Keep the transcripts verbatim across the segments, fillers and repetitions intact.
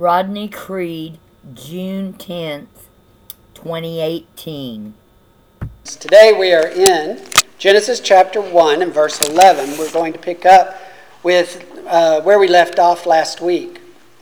Rodney Creed, June tenth, twenty eighteen. Today we are in Genesis chapter one and verse eleven. We're going to pick up with uh, where we left off last week.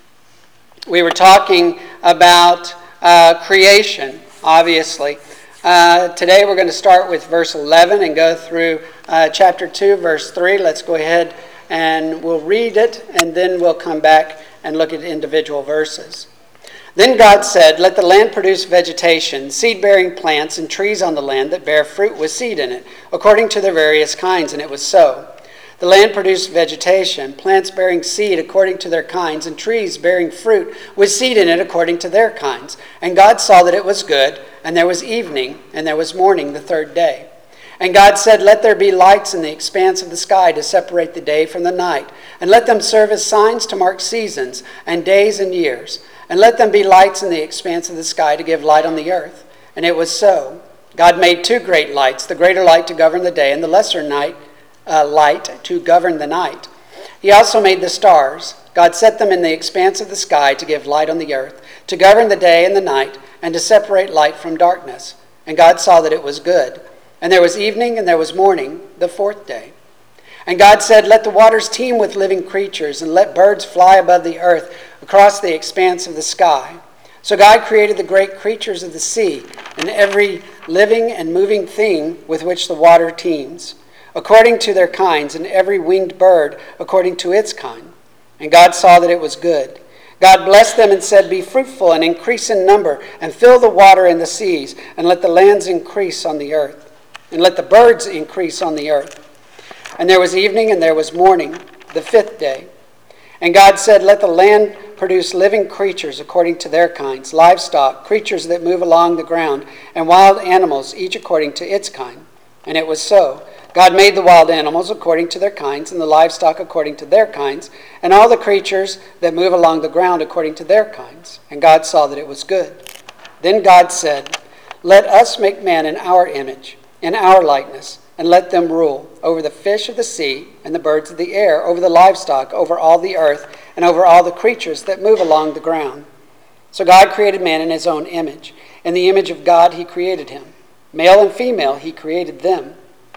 We were talking about uh, creation, obviously. Uh, today we're going to start with verse eleven and go through uh, chapter two, verse three. Let's go ahead and we'll read it, and then we'll come back and look at individual verses. Then God said, "Let the land produce vegetation, seed-bearing plants, and trees on the land that bear fruit with seed in it, according to their various kinds." And it was so. The land produced vegetation, plants bearing seed according to their kinds, and trees bearing fruit with seed in it according to their kinds. And God saw that it was good, and there was evening, and there was morning the third day. And God said, "Let there be lights in the expanse of the sky to separate the day from the night, and let them serve as signs to mark seasons and days and years. And let them be lights in the expanse of the sky to give light on the earth." And it was so. God made two great lights, the greater light to govern the day, and the lesser night uh, light to govern the night. He also made the stars. God set them in the expanse of the sky to give light on the earth, to govern the day and the night, and to separate light from darkness. And God saw that it was good. And there was evening and there was morning the fourth day. And God said, "Let the waters teem with living creatures, and let birds fly above the earth across the expanse of the sky." So God created the great creatures of the sea, and every living and moving thing with which the water teems, according to their kinds, and every winged bird according to its kind. And God saw that it was good. God blessed them and said, "Be fruitful and increase in number, and fill the water in the seas, and let the lands increase on the earth, and let the birds increase on the earth." And there was evening and there was morning, the fifth day. And God said, "Let the land produce living creatures according to their kinds, livestock, creatures that move along the ground, and wild animals, each according to its kind." And it was so. God made the wild animals according to their kinds, and the livestock according to their kinds, and all the creatures that move along the ground according to their kinds. And God saw that it was good. Then God said, "Let us make man in our image, in our likeness, and let them rule over the fish of the sea and the birds of the air, over the livestock, over all the earth, and over all the creatures that move along the ground." So God created man in his own image. In the image of God he created him. Male and female he created them.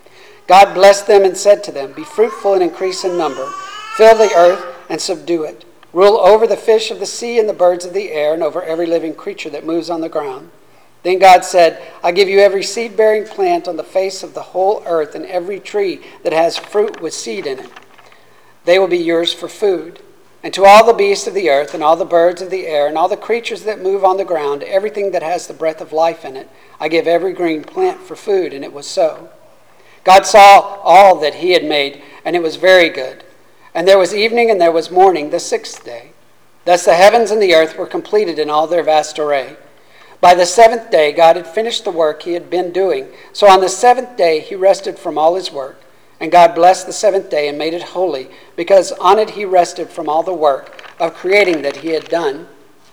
God blessed them and said to them, "Be fruitful and increase in number. Fill the earth and subdue it. Rule over the fish of the sea and the birds of the air, and over every living creature that moves on the ground." Then God said, "I give you every seed-bearing plant on the face of the whole earth, and every tree that has fruit with seed in it. They will be yours for food. And to all the beasts of the earth, and all the birds of the air, and all the creatures that move on the ground, everything that has the breath of life in it, I give every green plant for food." And it was so. God saw all that he had made, and it was very good. And there was evening and there was morning the sixth day. Thus the heavens and the earth were completed in all their vast array. By the seventh day God had finished the work he had been doing. So on the seventh day he rested from all his work. And God blessed the seventh day and made it holy, because on it he rested from all the work of creating that he had done.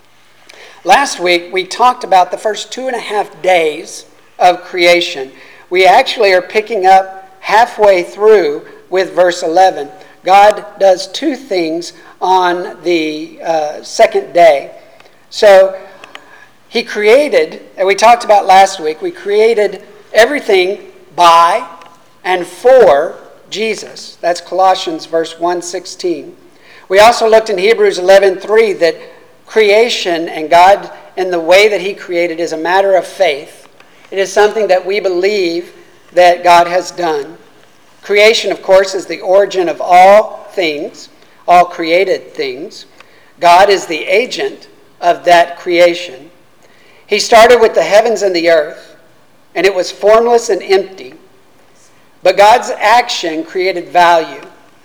Last week we talked about the first two and a half days of creation. We actually are picking up halfway through with verse eleven. God does two things on the uh, second day. So he created, and we talked about last week, we created everything by and for Jesus. That's Colossians verse one sixteen. We also looked in Hebrews eleven three that creation and God in the way that he created is a matter of faith. It is something that we believe that God has done. Creation, of course, is the origin of all things, all created things. God is the agent of that creation. He started with the heavens and the earth, and it was formless and empty. But God's action created value.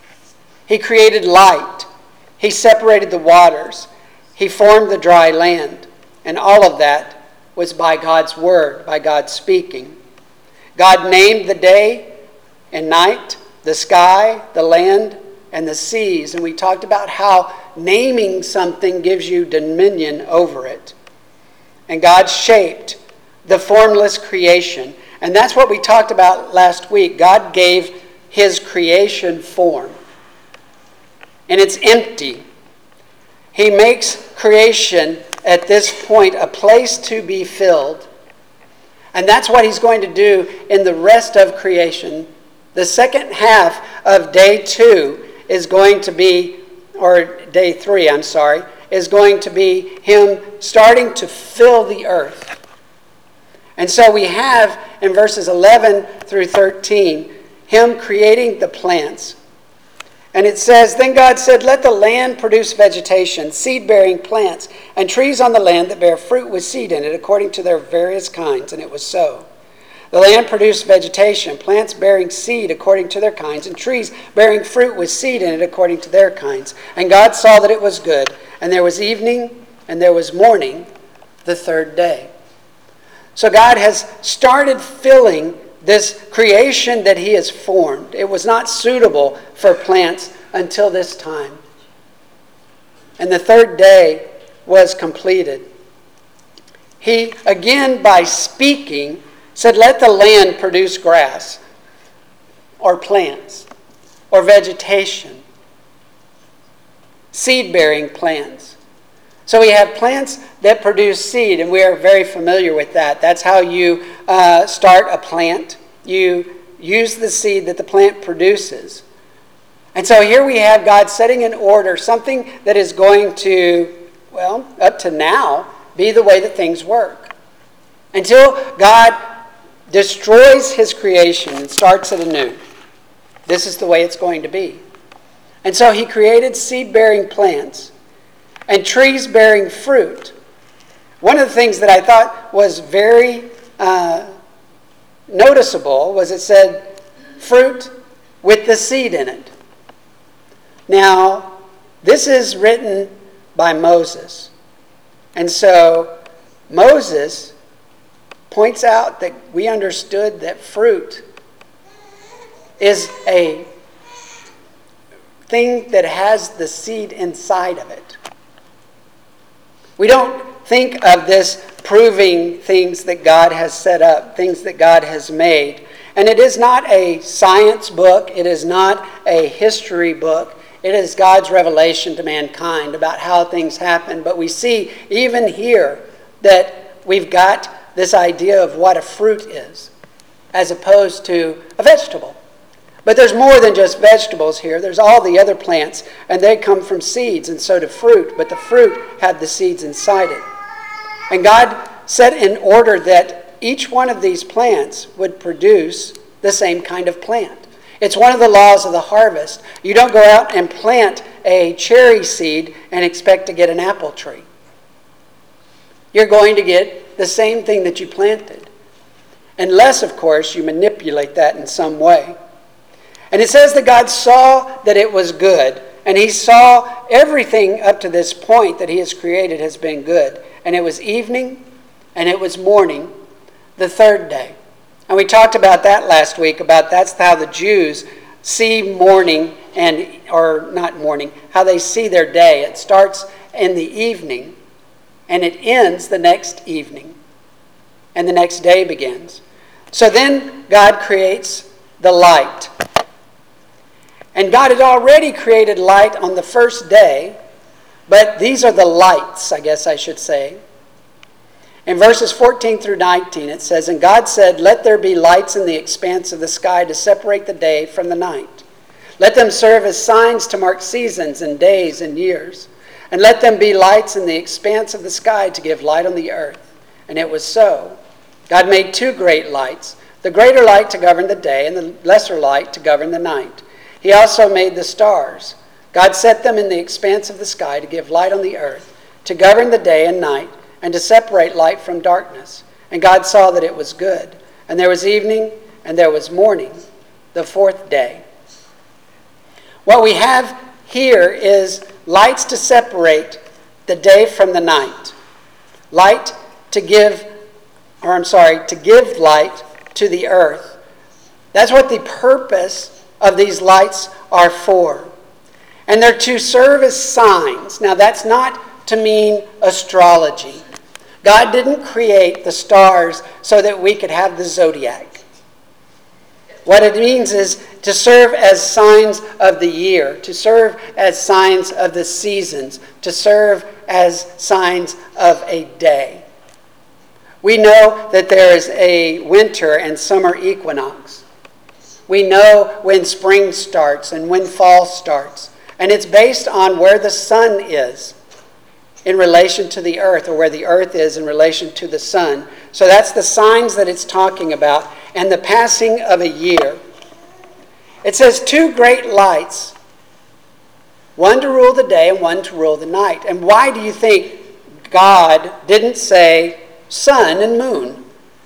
He created light. He separated the waters. He formed the dry land. And all of that was by God's word, by God speaking. God named the day and night, the sky, the land, and the seas. And we talked about how naming something gives you dominion over it. And God shaped the formless creation. And that's what we talked about last week. God gave his creation form. And it's empty. he makes creation at this point a place to be filled. And that's what he's going to do in the rest of creation. The second half of day two is going to be, or day three, I'm sorry, is going to be him starting to fill the earth. And so we have in verses eleven through thirteen, him creating the plants. And it says, "Then God said, let the land produce vegetation, seed-bearing plants, and trees on the land that bear fruit with seed in it, according to their various kinds. And it was so. The land produced vegetation, plants bearing seed according to their kinds, and trees bearing fruit with seed in it according to their kinds. And God saw that it was good. And there was evening, and there was morning, the third day." So God has started filling this creation that he has formed. It was not suitable for plants until this time. And the third day was completed. He, again, by speaking, said, let the land produce grass, or plants, or vegetation, seed-bearing plants. So we have plants that produce seed, and we are very familiar with that. That's how you uh, start a plant. You use the seed that the plant produces. And so here we have God setting in order something that is going to, well, up to now, be the way that things work. Until God destroys his creation and starts it anew. This is the way it's going to be. And so he created seed-bearing plants and trees bearing fruit. One of the things that I thought was very uh, noticeable was it said fruit with the seed in it. Now, this is written by Moses. And so Moses points out that we understood that fruit is a thing that has the seed inside of it. We don't think of this proving things that God has set up, things that God has made. And it is not a science book. It is not a history book. It is God's revelation to mankind about how things happen. But we see even here that we've got this idea of what a fruit is, as opposed to a vegetable. But there's more than just vegetables here. There's all the other plants, and they come from seeds, and so do fruit. But the fruit had the seeds inside it. And God set in order that each one of these plants would produce the same kind of plant. It's one of the laws of the harvest. You don't go out and plant a cherry seed and expect to get an apple tree. You're going to get the same thing that you planted. Unless, of course, you manipulate that in some way. And it says that God saw that it was good. And he saw everything up to this point that he has created has been good. And it was evening and it was morning, the third day. And we talked about that last week, about that's how the Jews see morning, and or not morning, how they see their day. It starts in the evening and it ends the next evening. And the next day begins. So then God creates the light. And God had already created light on the first day, but these are the lights, I guess I should say. In verses fourteen through nineteen, it says, "And God said, let there be lights in the expanse of the sky to separate the day from the night. Let them serve as signs to mark seasons and days and years. And let them be lights in the expanse of the sky to give light on the earth. And it was so. God made two great lights, the greater light to govern the day and the lesser light to govern the night. He also made the stars. God set them in the expanse of the sky to give light on the earth, to govern the day and night, and to separate light from darkness. And God saw that it was good. And there was evening, and there was morning, the fourth day." What we have here is lights to separate the day from the night. Light to give, or I'm sorry, to give light to the earth. That's what the purpose of these lights are for. And they're to serve as signs. Now that's not to mean astrology. God didn't create the stars so that we could have the zodiac. What it means is to serve as signs of the year, to serve as signs of the seasons, to serve as signs of a day. We know that there is a winter and summer equinox. We know when spring starts and when fall starts. And it's based on where the sun is in relation to the earth, or where the earth is in relation to the sun. So that's the signs that it's talking about, and the passing of a year. It says two great lights, one to rule the day and one to rule the night. And why do you think God didn't say sun and moon?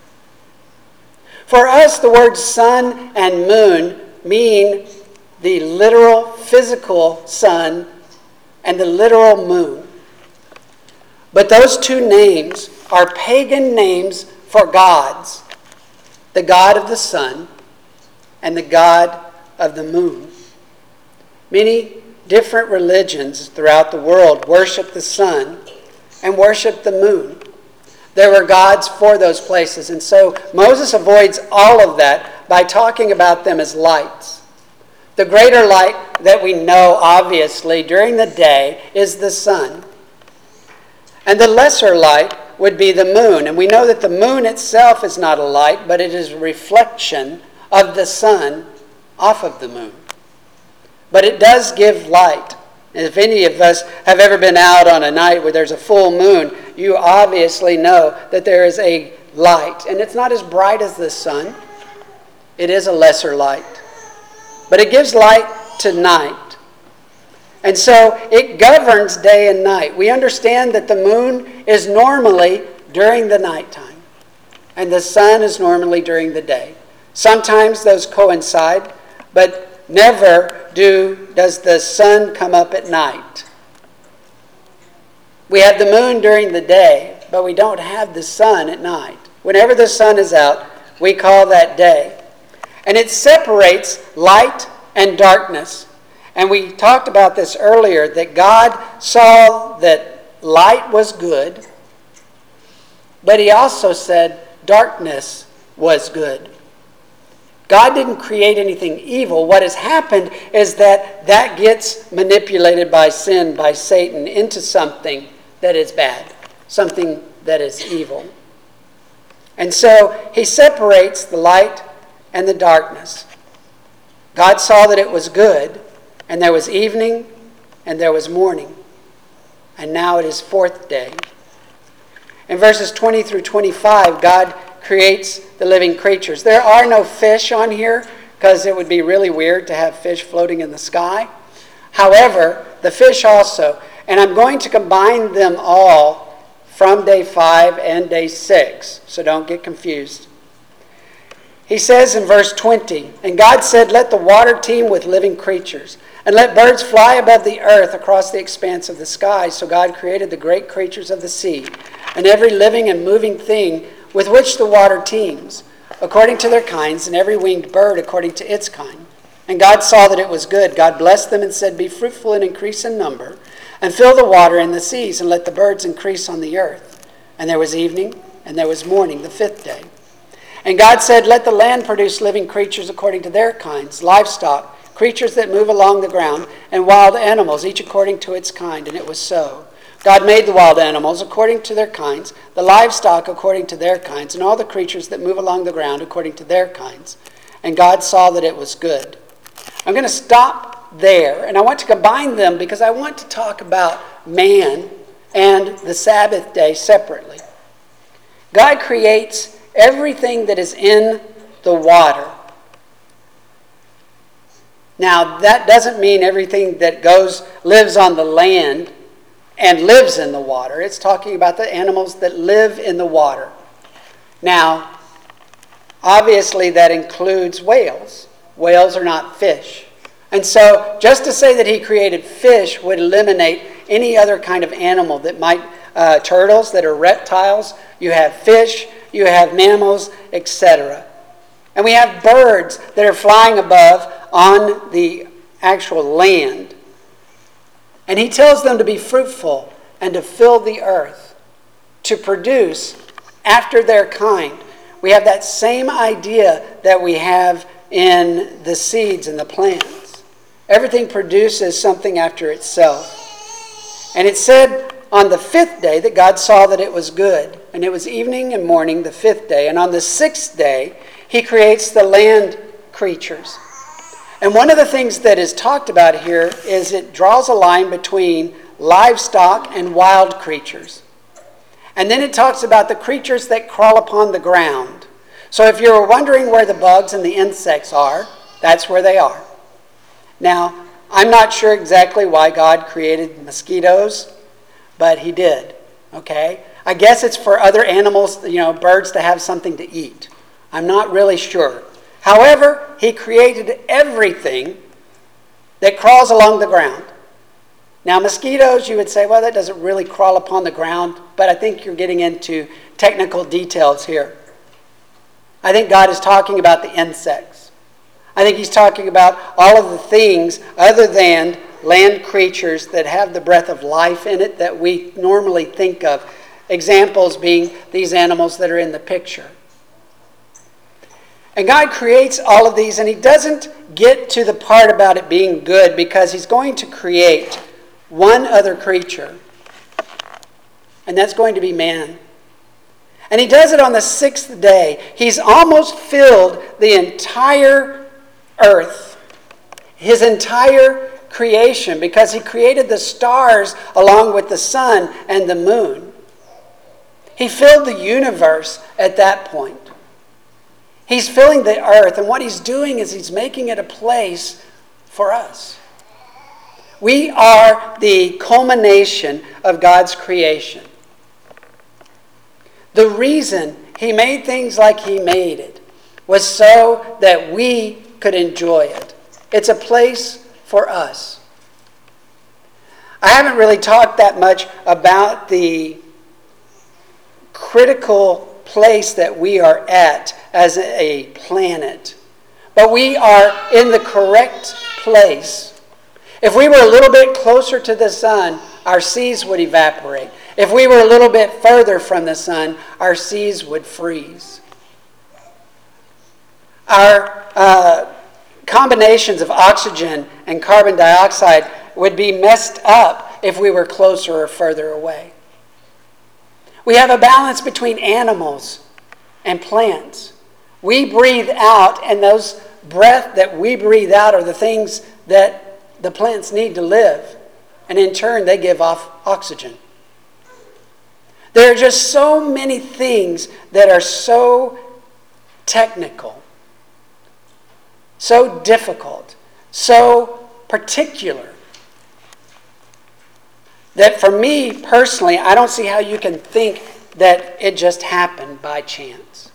For us, the words sun and moon mean the literal physical sun and the literal moon. But those two names are pagan names for gods, the god of the sun and the god of the moon. Many different religions throughout the world worship the sun and worship the moon. There were gods for those places, and so Moses avoids all of that by talking about them as lights. The greater light that we know, obviously, during the day is the sun. And the lesser light would be the moon. And we know that the moon itself is not a light, but it is a reflection of the sun off of the moon. But it does give light. And if any of us have ever been out on a night where there's a full moon, you obviously know that there is a light. And it's not as bright as the sun. It is a lesser light. But it gives light to night. And so it governs day and night. We understand that the moon is normally during the nighttime, and the sun is normally during the day. Sometimes those coincide, but never do does the sun come up at night. We have the moon during the day, but we don't have the sun at night. Whenever the sun is out, we call that day. And it separates light and darkness. And we talked about this earlier, that God saw that light was good, but he also said darkness was good. God didn't create anything evil. What has happened is that that gets manipulated by sin, by Satan, into something that is bad, something that is evil. And so he separates the light and the darkness. God saw that it was good, and there was evening, and there was morning. And now it is fourth day. In verses twenty through twenty-five, God creates the living creatures. There are no fish on here, because it would be really weird to have fish floating in the sky. However, the fish also, and I'm going to combine them all from day five and day six, so don't get confused. He says in verse twenty, "And God said, let the water teem with living creatures, and let birds fly above the earth across the expanse of the sky. So God created the great creatures of the sea, and every living and moving thing with which the water teems, according to their kinds, and every winged bird according to its kind. And God saw that it was good. God blessed them and said, be fruitful and increase in number, and fill the water in the seas, and let the birds increase on the earth. And there was evening, and there was morning, the fifth day. And God said, let the land produce living creatures according to their kinds, livestock, creatures that move along the ground, and wild animals, each according to its kind. And it was so. God made the wild animals according to their kinds, the livestock according to their kinds, and all the creatures that move along the ground according to their kinds. And God saw that it was good." I'm going to stop there, and I want to combine them because I want to talk about man and the Sabbath day separately. God creates everything that is in the water. Now, that doesn't mean everything that goes, lives on the land and lives in the water. It's talking about the animals that live in the water. Now, obviously that includes whales. Whales are not fish. And so, just to say that he created fish would eliminate any other kind of animal that might, uh, turtles that are reptiles, you have fish, you have mammals, et cetera. And we have birds that are flying above on the actual land. And he tells them to be fruitful and to fill the earth, to produce after their kind. We have that same idea that we have in the seeds and the plants. Everything produces something after itself. And it said on the fifth day that God saw that it was good. And it was evening and morning, the fifth day. And on the sixth day, he creates the land creatures. And one of the things that is talked about here is it draws a line between livestock and wild creatures. And then it talks about the creatures that crawl upon the ground. So if you're wondering where the bugs and the insects are, that's where they are. Now, I'm not sure exactly why God created mosquitoes, but he did. Okay? I guess it's for other animals, you know, birds to have something to eat. I'm not really sure. However, he created everything that crawls along the ground. Now, mosquitoes, you would say, well, that doesn't really crawl upon the ground, but I think you're getting into technical details here. I think God is talking about the insects. I think he's talking about all of the things other than land creatures that have the breath of life in it that we normally think of. Examples being these animals that are in the picture. And God creates all of these, and he doesn't get to the part about it being good because he's going to create one other creature, and that's going to be man. And he does it on the sixth day. He's almost filled the entire earth, his entire creation, because he created the stars along with the sun and the moon. He filled the universe at that point. He's filling the earth, and what he's doing is he's making it a place for us. We are the culmination of God's creation. The reason he made things like he made it was so that we could enjoy it. It's a place for us. I haven't really talked that much about the critical place that we are at as a planet. But we are in the correct place. If we were a little bit closer to the sun, our seas would evaporate. If we were a little bit further from the sun, our seas would freeze. Our uh, combinations of oxygen and carbon dioxide would be messed up if we were closer or further away. We have a balance between animals and plants. We breathe out, and those breath that we breathe out are the things that the plants need to live. And in turn, they give off oxygen. There are just so many things that are so technical, so difficult, so particular, that for me personally, I don't see how you can think that it just happened by chance.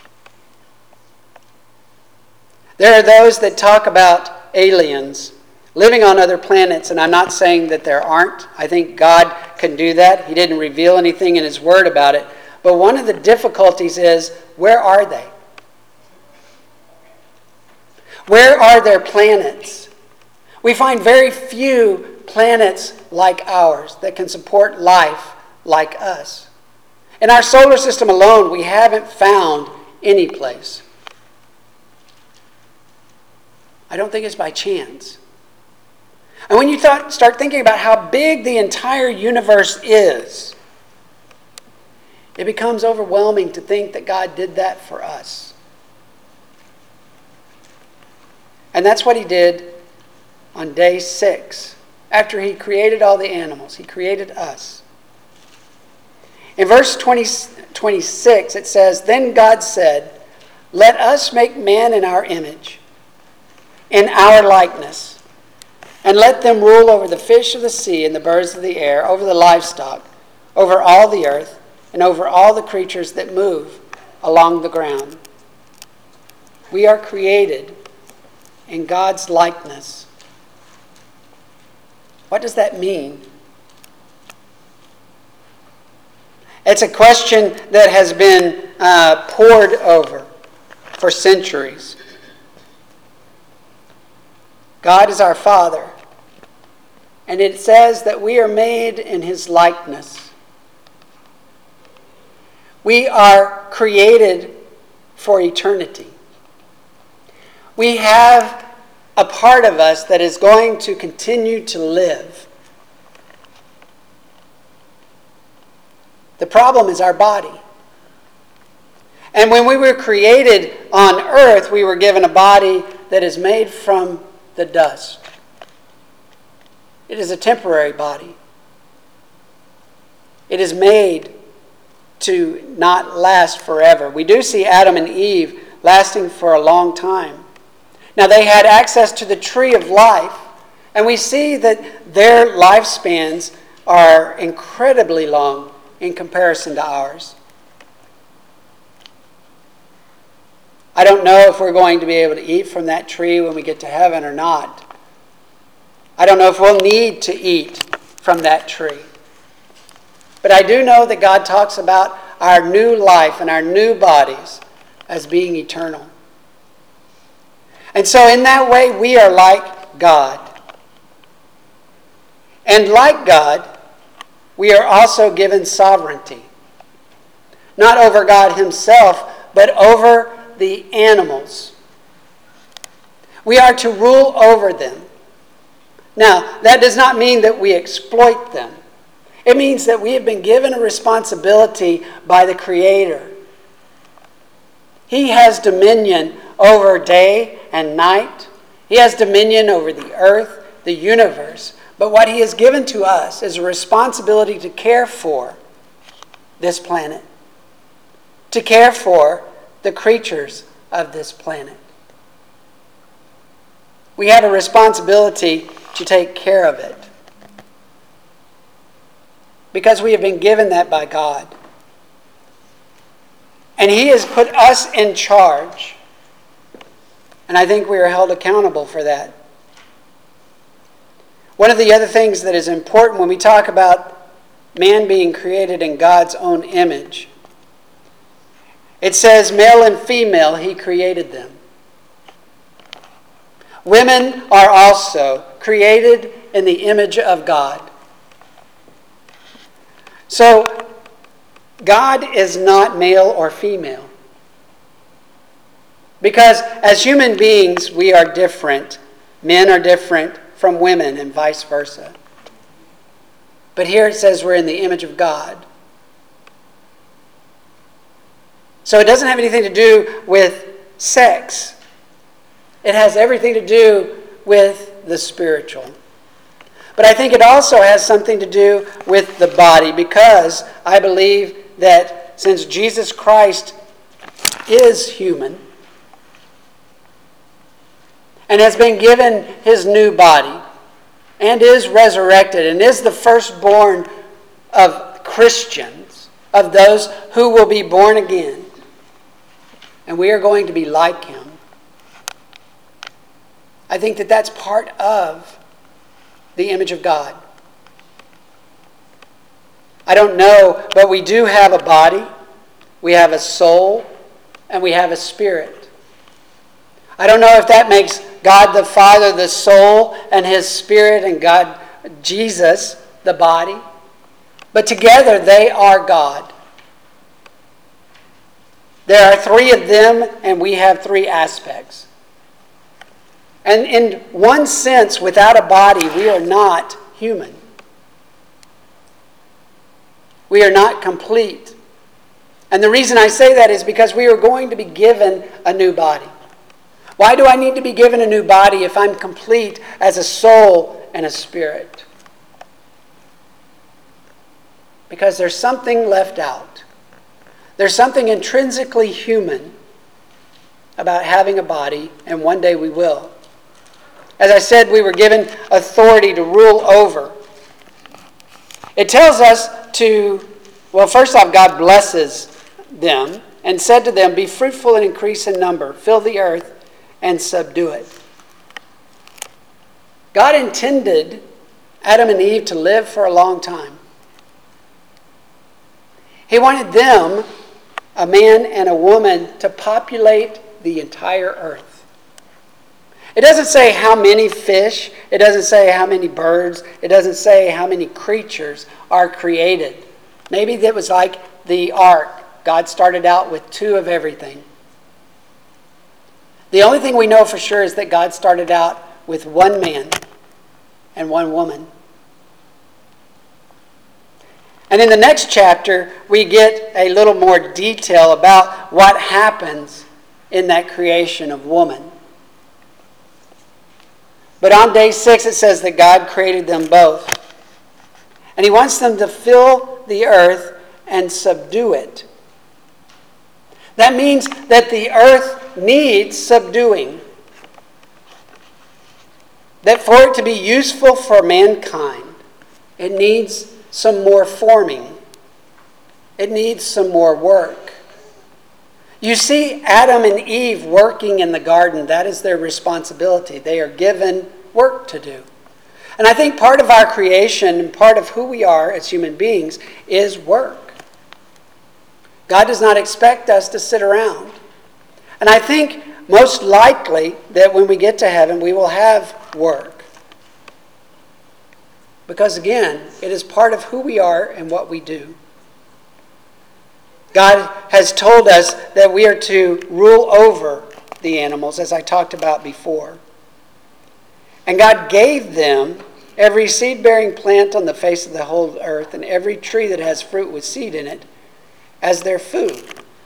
There are those that talk about aliens living on other planets, and I'm not saying that there aren't. I think God can do that. He didn't reveal anything in his word about it. But one of the difficulties is, where are they? Where are their planets? We find very few planets like ours that can support life like us. In our solar system alone, we haven't found any place. I don't think it's by chance. And when you thought, start thinking about how big the entire universe is, it becomes overwhelming to think that God did that for us. And that's what he did on day six. After he created all the animals, he created us. In verse twenty, twenty-six, it says, "Then God said, 'Let us make man in our image, in our likeness, and let them rule over the fish of the sea and the birds of the air, over the livestock, over all the earth, and over all the creatures that move along the ground.'" We are created in God's likeness. What does that mean? It's a question that has been uh, pored over for centuries. God is our Father, and it says that we are made in his likeness. We are created for eternity. We have a part of us that is going to continue to live. The problem is our body. And when we were created on earth, we were given a body that is made from the dust. It is a temporary body. It is made to not last forever. We do see Adam and Eve lasting for a long time. Now, they had access to the tree of life, and we see that their lifespans are incredibly long in comparison to ours. I don't know if we're going to be able to eat from that tree when we get to heaven or not. I don't know if we'll need to eat from that tree. But I do know that God talks about our new life and our new bodies as being eternal. And so in that way, we are like God. And like God, we are also given sovereignty. Not over God himself, but over the animals. We are to rule over them. Now, that does not mean that we exploit them. It means that we have been given a responsibility by the Creator. He has dominion over day and night. He has dominion over the earth, the universe. But what he has given to us is a responsibility to care for this planet, to care for the creatures of this planet. We have a responsibility to take care of it because we have been given that by God. And he has put us in charge. And I think we are held accountable for that. One of the other things that is important when we talk about man being created in God's own image, it says male and female, he created them. Women are also created in the image of God. So, God is not male or female. Because as human beings, we are different. Men are different from women and vice versa. But here it says we're in the image of God. So it doesn't have anything to do with sex. It has everything to do with the spiritual. But I think it also has something to do with the body, because I believe that since Jesus Christ is human and has been given his new body and is resurrected and is the firstborn of Christians, of those who will be born again, and we are going to be like him, I think that that's part of the image of God. I don't know, but we do have a body, we have a soul, and we have a spirit. I don't know if that makes God the Father the soul and his spirit, and God, Jesus, the body. But together they are God. There are three of them, and we have three aspects. And in one sense, without a body, we are not human. We are not complete. And the reason I say that is because we are going to be given a new body. Why do I need to be given a new body if I'm complete as a soul and a spirit? Because there's something left out. There's something intrinsically human about having a body, and one day we will. As I said, we were given authority to rule over. It tells us to, well, first off, God blesses them and said to them, "Be fruitful and increase in number, fill the earth and subdue it." God intended Adam and Eve to live for a long time. He wanted them, a man and a woman, to populate the entire earth. It doesn't say how many fish, it doesn't say how many birds, it doesn't say how many creatures are created. Maybe that was like the ark. God started out with two of everything. The only thing we know for sure is that God started out with one man and one woman. And in the next chapter, we get a little more detail about what happens in that creation of woman. But on day six, it says that God created them both. And he wants them to fill the earth and subdue it. That means that the earth needs subduing. That for it to be useful for mankind, it needs some more forming. It needs some more work. You see Adam and Eve working in the garden. That is their responsibility. They are given work to do. And I think part of our creation and part of who we are as human beings is work. God does not expect us to sit around. And I think most likely that when we get to heaven, we will have work. Because again, it is part of who we are and what we do. God has told us that we are to rule over the animals, as I talked about before. And God gave them every seed-bearing plant on the face of the whole earth and every tree that has fruit with seed in it as their food.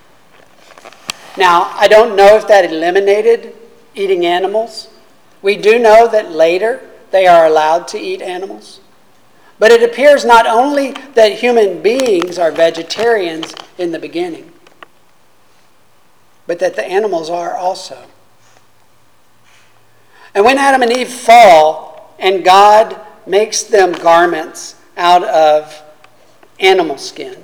Now, I don't know if that eliminated eating animals. We do know that later they are allowed to eat animals. But it appears not only that human beings are vegetarians in the beginning, but that the animals are also. And when Adam and Eve fall and God makes them garments out of animal skin,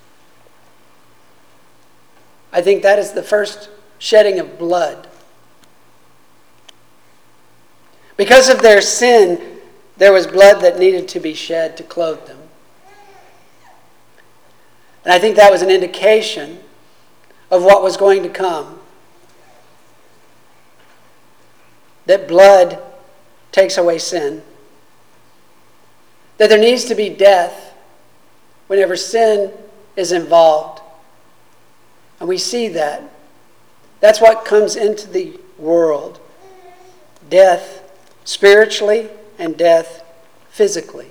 I think that is the first shedding of blood. Because of their sin, there was blood that needed to be shed to clothe them. And I think that was an indication of what was going to come. That blood takes away sin. That there needs to be death whenever sin is involved. And we see that. That's what comes into the world. Death spiritually and death physically.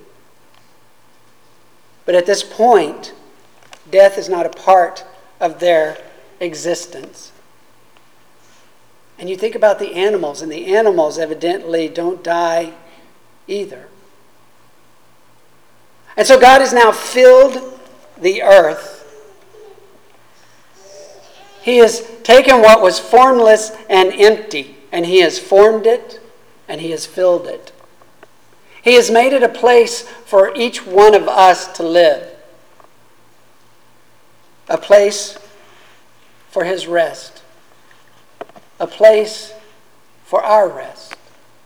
But at this point, death is not a part of their existence. And you think about the animals, and the animals evidently don't die either. And so God has now filled the earth. He has taken what was formless and empty, and he has formed it, and he has filled it. He has made it a place for each one of us to live. A place for his rest. A place for our rest.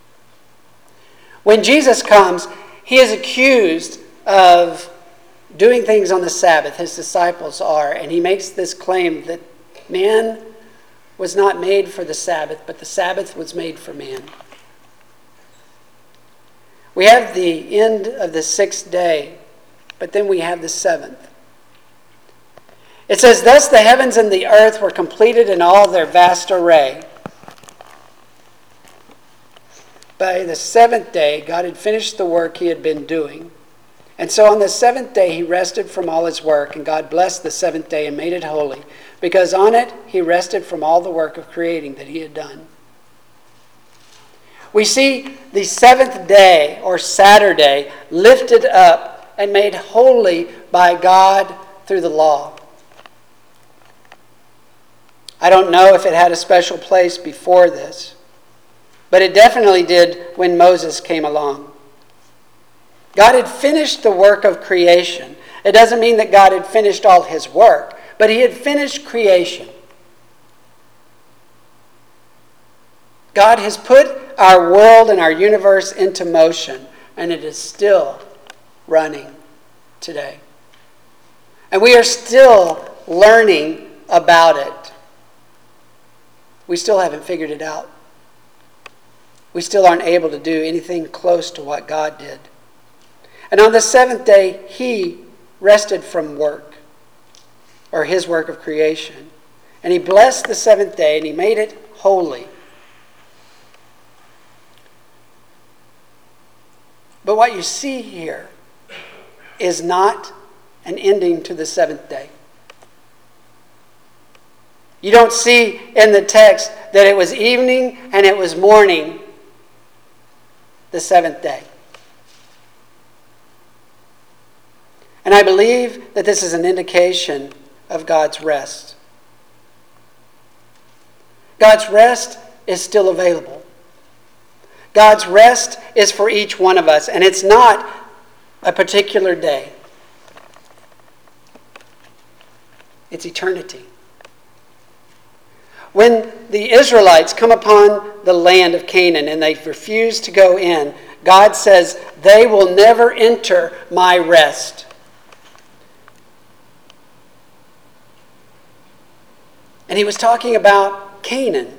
When Jesus comes, he is accused of doing things on the Sabbath. His disciples are. And he makes this claim that man was not made for the Sabbath, but the Sabbath was made for man. We have the end of the sixth day, but then we have the seventh. It says, "Thus the heavens and the earth were completed in all their vast array." By the seventh day, God had finished the work he had been doing. And so on the seventh day, he rested from all his work, and God blessed the seventh day and made it holy, because on it he rested from all the work of creating that he had done. We see the seventh day, or Saturday, lifted up and made holy by God through the law. I don't know if it had a special place before this, but it definitely did when Moses came along. God had finished the work of creation. It doesn't mean that God had finished all his work, but he had finished creation. God has put our world and our universe into motion, and it is still running today. And we are still learning about it. We still haven't figured it out. We still aren't able to do anything close to what God did. And on the seventh day, he rested from work, or his work of creation. And he blessed the seventh day, and he made it holy, But what you see here is not an ending to the seventh day. You don't see in the text that it was evening and it was morning the seventh day. And I believe that this is an indication of God's rest. God's rest is still available. God's rest is for each one of us, and it's not a particular day. It's eternity. When the Israelites come upon the land of Canaan and they refuse to go in, God says, they will never enter my rest. And he was talking about Canaan,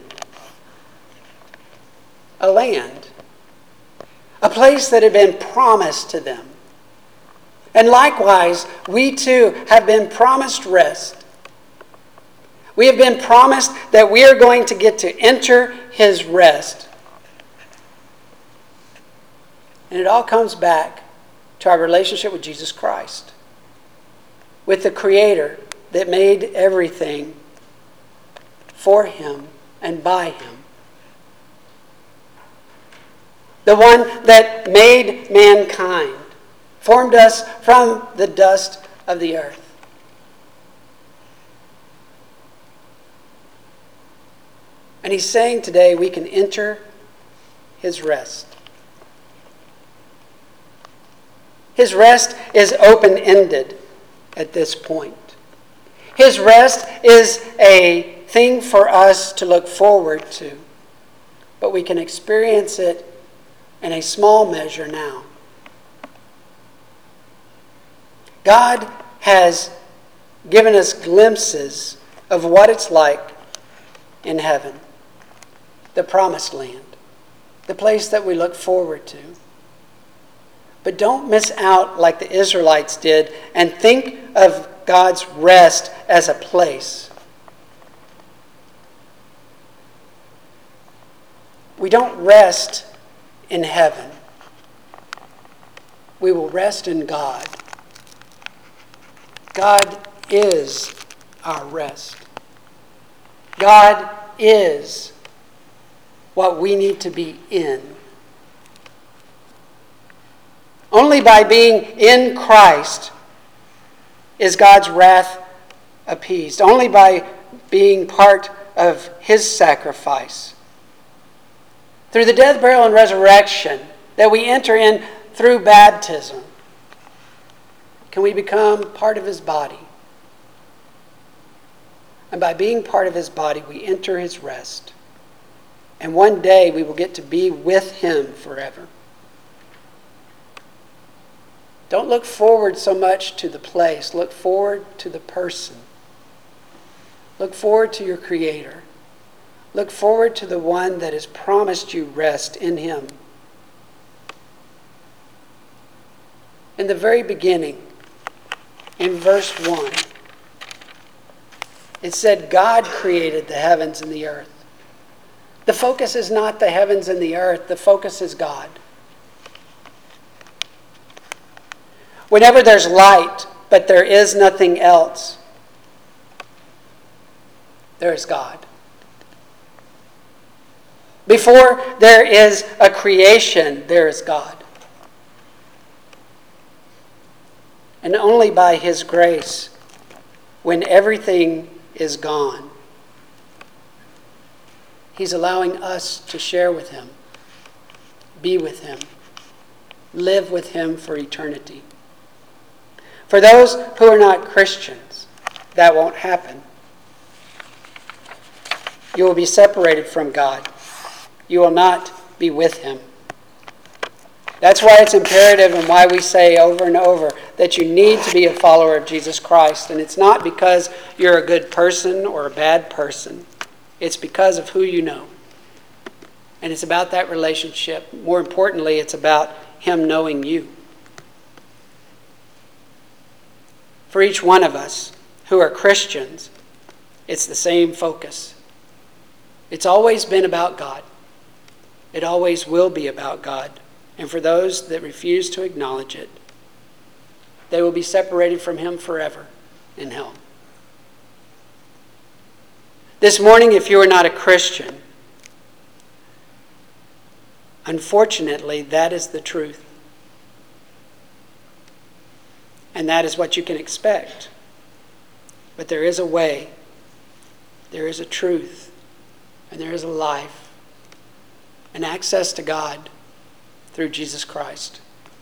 a land, a place that had been promised to them. And likewise, we too have been promised rest. We have been promised that we are going to get to enter his rest. And it all comes back to our relationship with Jesus Christ, with the Creator that made everything for him and by him. The one that made mankind, formed us from the dust of the earth. And he's saying today we can enter his rest. His rest is open-ended at this point. His rest is a thing for us to look forward to, but we can experience it in a small measure now. God has given us glimpses of what it's like in heaven, the promised land, the place that we look forward to. But don't miss out like the Israelites did and think of God's rest as a place. We don't rest in heaven. We will rest in God. God is our rest. God is what we need to be in. Only by being in Christ is God's wrath appeased. Only by being part of his sacrifice. Through the death, burial, and resurrection that we enter in through baptism, can we become part of his body. And by being part of his body, we enter his rest. And one day we will get to be with him forever. Don't look forward so much to the place. Look forward to the person. Look forward to your Creator. Look forward to the one that has promised you rest in him. In the very beginning, in verse one, it said God created the heavens and the earth. The focus is not the heavens and the earth. The focus is God. Whenever there's light, but there is nothing else, there is God. Before there is a creation, there is God. And only by his grace, when everything is gone, he's allowing us to share with him, be with him, live with him for eternity. For those who are not Christians, that won't happen. You will be separated from God. You will not be with him. That's why it's imperative and why we say over and over that you need to be a follower of Jesus Christ. And it's not because you're a good person or a bad person. It's because of who you know. And it's about that relationship. More importantly, it's about him knowing you. For each one of us who are Christians, it's the same focus. It's always been about God. It always will be about God. And for those that refuse to acknowledge it, they will be separated from him forever in hell. This morning, if you are not a Christian, unfortunately, that is the truth. And that is what you can expect. But there is a way, there is a truth, and there is a life, and access to God through Jesus Christ.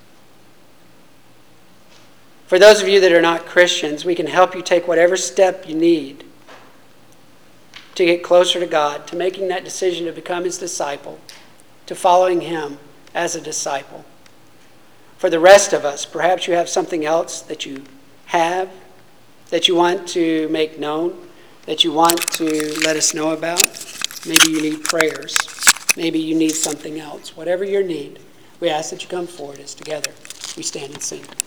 For those of you that are not Christians, we can help you take whatever step you need to get closer to God, to making that decision to become his disciple, to following him as a disciple. For the rest of us, perhaps you have something else that you have, that you want to make known, that you want to let us know about. Maybe you need prayers. Maybe you need something else. Whatever your need, we ask that you come forward as together we stand and sing.